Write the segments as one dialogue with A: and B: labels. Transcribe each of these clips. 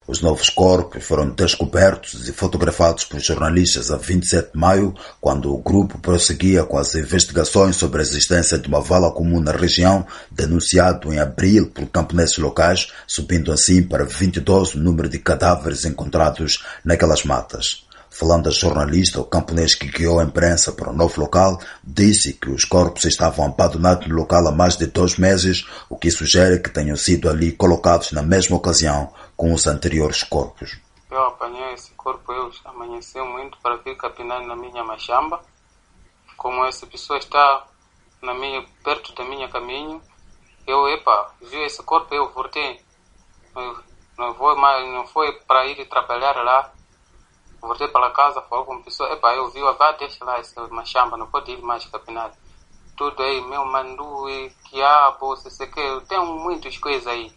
A: Os novos corpos foram descobertos e fotografados por jornalistas a 27 de maio, quando o grupo prosseguia com as investigações sobre a existência de uma vala comum na região, denunciado em abril por camponeses locais, subindo assim para 22 o número de cadáveres encontrados naquelas matas. Falando a jornalista, o camponês que guiou a imprensa para o novo local disse que os corpos estavam abandonados no local há mais de 2 meses, o que sugere que tenham sido ali colocados na mesma ocasião com os anteriores corpos.
B: Eu apanhei esse corpo, eu amanheci muito para vir capinar na minha machamba. Como essa pessoa está perto da minha caminho, eu vi esse corpo, eu voltei. Não foi para ir trabalhar lá. Voltei para casa, falei com a pessoa, eu vi, deixa lá essa machamba, não pode ir mais capinar. Tudo aí, meu mandu, quiabo, tem muitas coisas aí.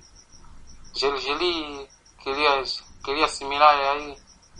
B: Geli, queria assimilar aí.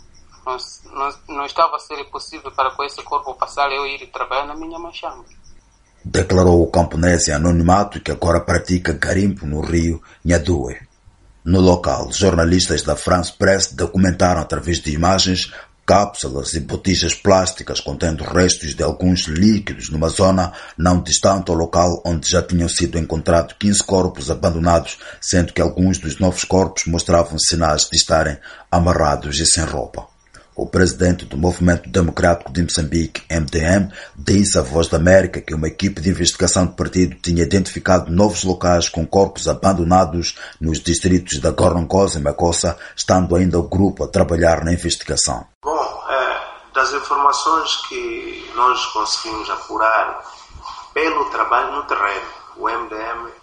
B: Não estava a ser possível para com esse corpo passar eu ir trabalhar na minha machamba.
A: Declarou o camponês em anonimato que agora pratica garimpo no rio Nhadue. No local, jornalistas da France Press documentaram através de imagens cápsulas e botijas plásticas contendo restos de alguns líquidos numa zona não distante ao local onde já tinham sido encontrados 15 corpos abandonados, sendo que alguns dos novos corpos mostravam sinais de estarem amarrados e sem roupa. O presidente do Movimento Democrático de Moçambique, MDM, disse à Voz da América que uma equipe de investigação do partido tinha identificado novos locais com corpos abandonados nos distritos da Gorongosa e Macossa, estando ainda o grupo a trabalhar na investigação.
C: Bom, das informações que nós conseguimos apurar pelo trabalho no terreno, o MDM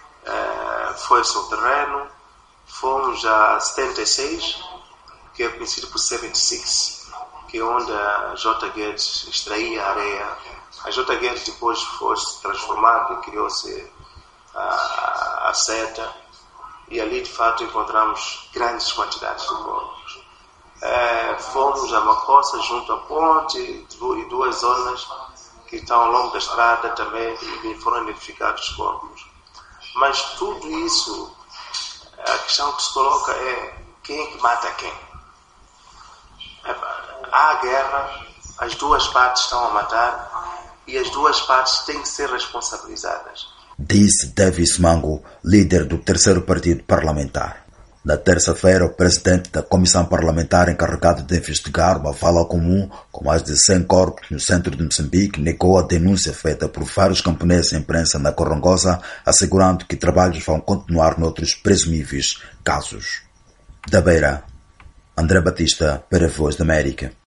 C: foi-se ao terreno, fomos a 76, que é conhecido por 76, que é onde a J. Guedes extraía a areia. A J. Guedes depois foi-se transformada e criou-se a seta, e ali de fato encontramos grandes quantidades de corpos. Fomos a Macossa, junto à ponte, e 2 zonas que estão ao longo da estrada também foram identificados corpos. Mas tudo isso, a questão que se coloca é quem é que mata quem? Há guerra, as duas partes estão a matar e as duas partes têm que ser responsabilizadas.
A: Disse Davis Mango, líder do terceiro partido parlamentar. Na terça-feira, o presidente da comissão parlamentar encarregado de investigar uma vala comum com mais de 100 corpos no centro de Moçambique negou a denúncia feita por vários camponeses à imprensa na Gorongosa, assegurando que trabalhos vão continuar noutros presumíveis casos. Da Beira, André Batista para a Voz da América.